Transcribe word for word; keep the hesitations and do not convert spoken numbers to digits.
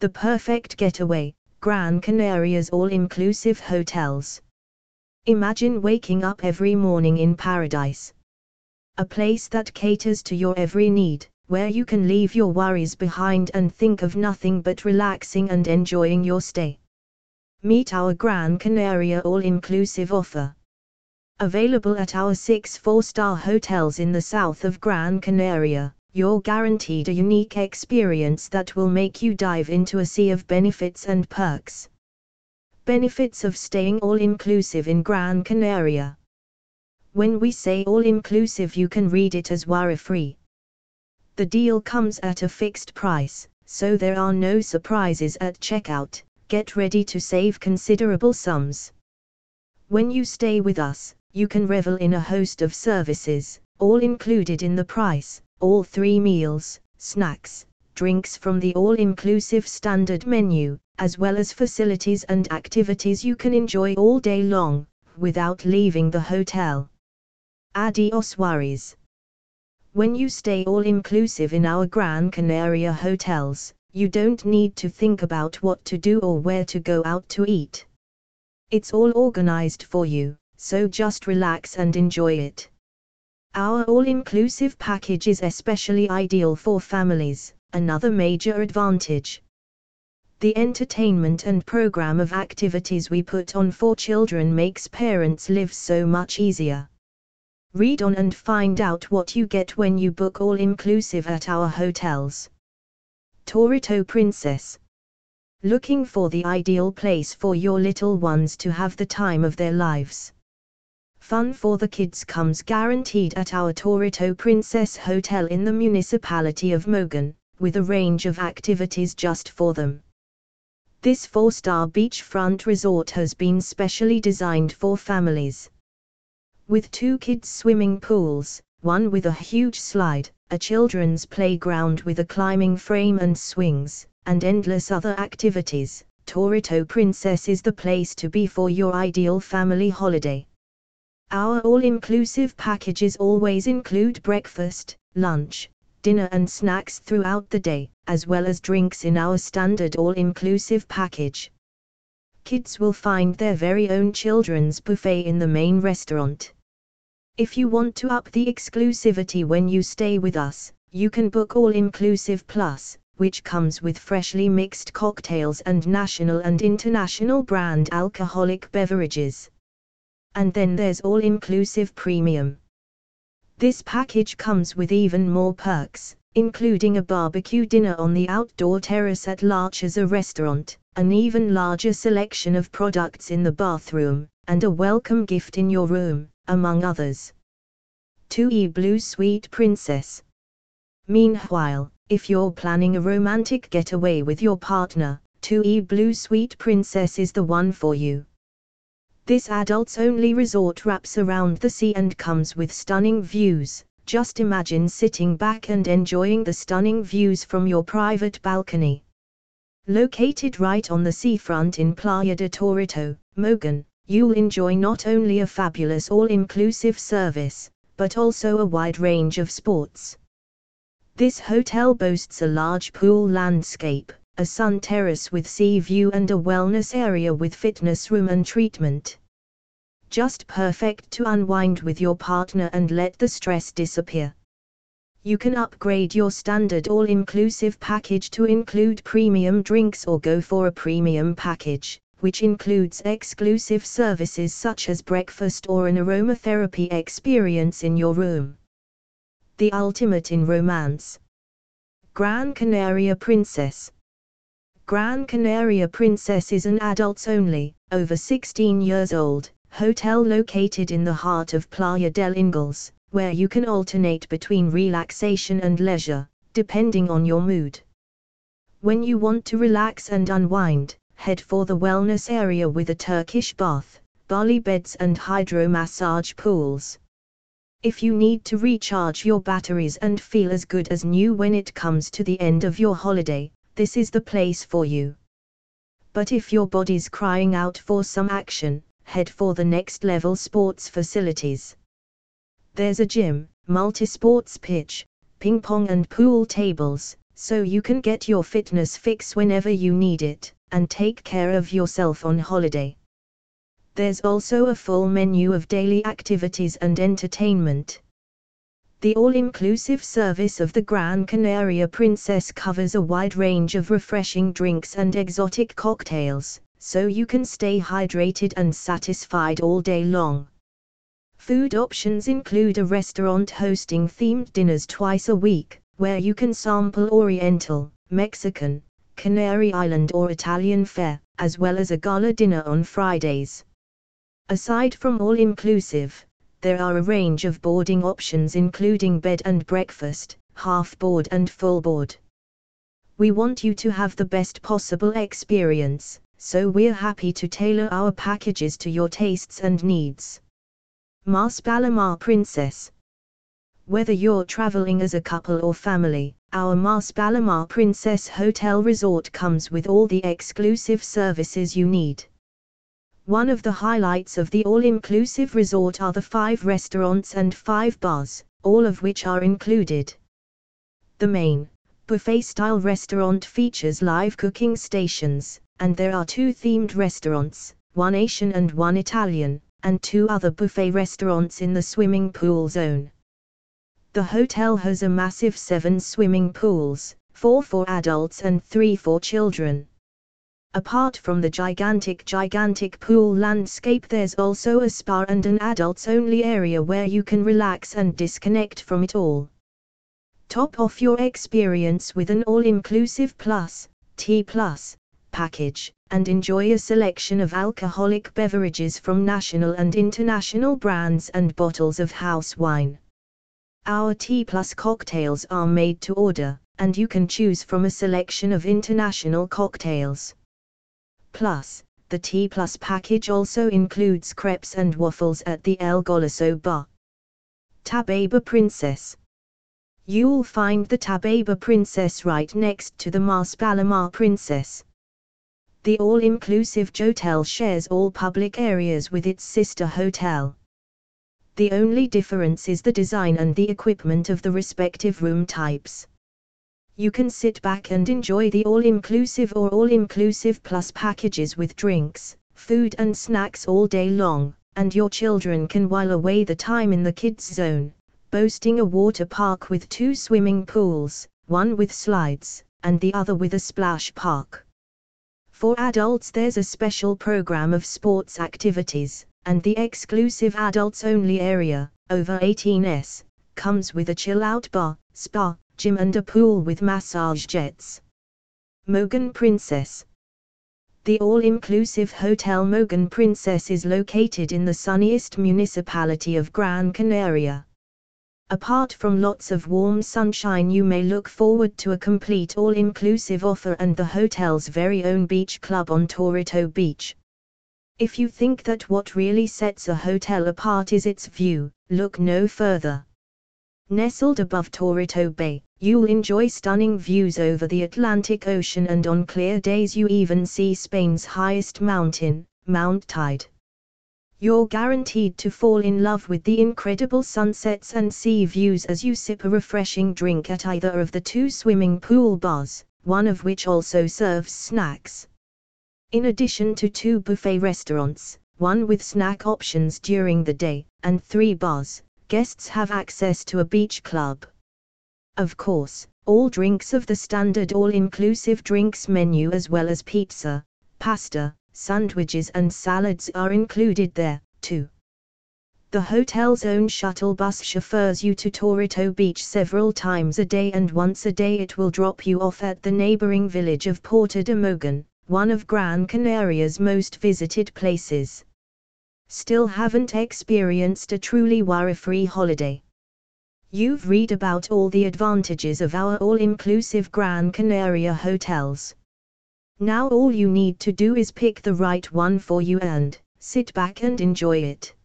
The perfect getaway, Gran Canaria's all-inclusive hotels. Imagine waking up every morning in paradise. A place that caters to your every need, where you can leave your worries behind and think of nothing but relaxing and enjoying your stay. Meet our Gran Canaria all-inclusive offer. Available at our six four-star hotels in the south of Gran Canaria, you're guaranteed a unique experience that will make you dive into a sea of benefits and perks. Benefits of staying all-inclusive in Gran Canaria. When we say all-inclusive, you can read it as worry-free. The deal comes at a fixed price, so there are no surprises at checkout. Get ready to save considerable sums. When you stay with us, you can revel in a host of services, all included in the price, all three meals, snacks, drinks from the all-inclusive standard menu, as well as facilities and activities you can enjoy all day long, without leaving the hotel. Adios worries. When you stay all-inclusive in our Gran Canaria hotels, you don't need to think about what to do or where to go out to eat. It's all organized for you, so just relax and enjoy it. Our all-inclusive package is especially ideal for families, another major advantage. The entertainment and program of activities we put on for children makes parents live so much easier. Read on and find out what you get when you book all-inclusive at our hotels. Torito Princess. Looking for the ideal place for your little ones to have the time of their lives? Fun for the kids comes guaranteed at our Torito Princess Hotel in the municipality of Mogan, with a range of activities just for them. This four-star beachfront resort has been specially designed for families. With two kids' swimming pools, one with a huge slide, a children's playground with a climbing frame and swings, and endless other activities, Torito Princess is the place to be for your ideal family holiday. Our all-inclusive packages always include breakfast, lunch, dinner and snacks throughout the day, as well as drinks in our standard all-inclusive package. Kids will find their very own children's buffet in the main restaurant. If you want to up the exclusivity when you stay with us, you can book All-Inclusive Plus, which comes with freshly mixed cocktails and national and international brand alcoholic beverages. And then there's All-Inclusive Premium. This package comes with even more perks, including a barbecue dinner on the outdoor terrace at L'Archeza restaurant, an even larger selection of products in the bathroom, and a welcome gift in your room, among others. two E Blue Sweet Princess. Meanwhile, if you're planning a romantic getaway with your partner, two E Blue Sweet Princess is the one for you. This adults-only resort wraps around the sea and comes with stunning views. Just imagine sitting back and enjoying the stunning views from your private balcony. Located right on the seafront in Playa de Torito, Mogan, you'll enjoy not only a fabulous all-inclusive service, but also a wide range of sports. This hotel boasts a large pool landscape, a sun terrace with sea view and a wellness area with fitness room and treatment. Just perfect to unwind with your partner and let the stress disappear. You can upgrade your standard all-inclusive package to include premium drinks or go for a premium package, which includes exclusive services such as breakfast or an aromatherapy experience in your room. The ultimate in romance. Gran Canaria Princess. Gran Canaria Princess is an adults-only, over sixteen years old, hotel located in the heart of Playa del Ingles, where you can alternate between relaxation and leisure, depending on your mood. When you want to relax and unwind, head for the wellness area with a Turkish bath, Bali beds and hydro massage pools. If you need to recharge your batteries and feel as good as new when it comes to the end of your holiday, this is the place for you. But if your body's crying out for some action, head for the next level sports facilities. There's a gym, multi-sports pitch, ping pong and pool tables, so you can get your fitness fix whenever you need it, and take care of yourself on holiday. There's also a full menu of daily activities and entertainment. The all-inclusive service of the Gran Canaria Princess covers a wide range of refreshing drinks and exotic cocktails, so you can stay hydrated and satisfied all day long. Food options include a restaurant hosting themed dinners twice a week, where you can sample Oriental, Mexican, Canary Island or Italian fare, as well as a gala dinner on Fridays. Aside from all-inclusive, there are a range of boarding options including bed and breakfast, half board and full board. We want you to have the best possible experience, so we're happy to tailor our packages to your tastes and needs. Mas Palomar Princess. Whether you're traveling as a couple or family, our Mas Palomar Princess Hotel Resort comes with all the exclusive services you need. One of the highlights of the all-inclusive resort are the five restaurants and five bars, all of which are included. The main, buffet-style restaurant features live cooking stations, and there are two themed restaurants, one Asian and one Italian, and two other buffet restaurants in the swimming pool zone. The hotel has a massive seven swimming pools, four for adults and three for children. Apart from the gigantic gigantic pool landscape, there's also a spa and an adults-only area where you can relax and disconnect from it all. Top off your experience with an all-inclusive plus, T plus, package, and enjoy a selection of alcoholic beverages from national and international brands and bottles of house wine. Our T plus cocktails are made to order, and you can choose from a selection of international cocktails. Plus, the T plus package also includes crepes and waffles at the El Goloso Bar. Tababa Princess. You'll find the Tababa Princess right next to the Mas Palomar Princess. The all-inclusive hotel shares all public areas with its sister hotel. The only difference is the design and the equipment of the respective room types. You can sit back and enjoy the all-inclusive or all-inclusive plus packages with drinks, food and snacks all day long, and your children can while away the time in the kids zone, boasting a water park with two swimming pools, one with slides, and the other with a splash park. For adults there's a special program of sports activities, and the exclusive adults-only area, over eighteens, comes with a chill-out bar, spa, gym and a pool with massage jets. Mogon Princess. The all-inclusive Hotel Mogon Princess is located in the sunniest municipality of Gran Canaria. Apart from lots of warm sunshine, you may look forward to a complete all-inclusive offer and the hotel's very own beach club on Torito Beach. If you think that what really sets a hotel apart is its view, look no further. Nestled above Torito Bay, you'll enjoy stunning views over the Atlantic Ocean, and on clear days you even see Spain's highest mountain, Mount Tide. You're guaranteed to fall in love with the incredible sunsets and sea views as you sip a refreshing drink at either of the two swimming pool bars, one of which also serves snacks. In addition to two buffet restaurants, one with snack options during the day, and three bars, guests have access to a beach club. Of course, all drinks of the standard all-inclusive drinks menu as well as pizza, pasta, sandwiches and salads are included there, too. The hotel's own shuttle bus chauffeurs you to Torito Beach several times a day, and once a day it will drop you off at the neighboring village of Puerto de Mogon, one of Gran Canaria's most visited places. Still haven't experienced a truly worry-free holiday? You've read about all the advantages of our all-inclusive Gran Canaria hotels. Now all you need to do is pick the right one for you and sit back and enjoy it.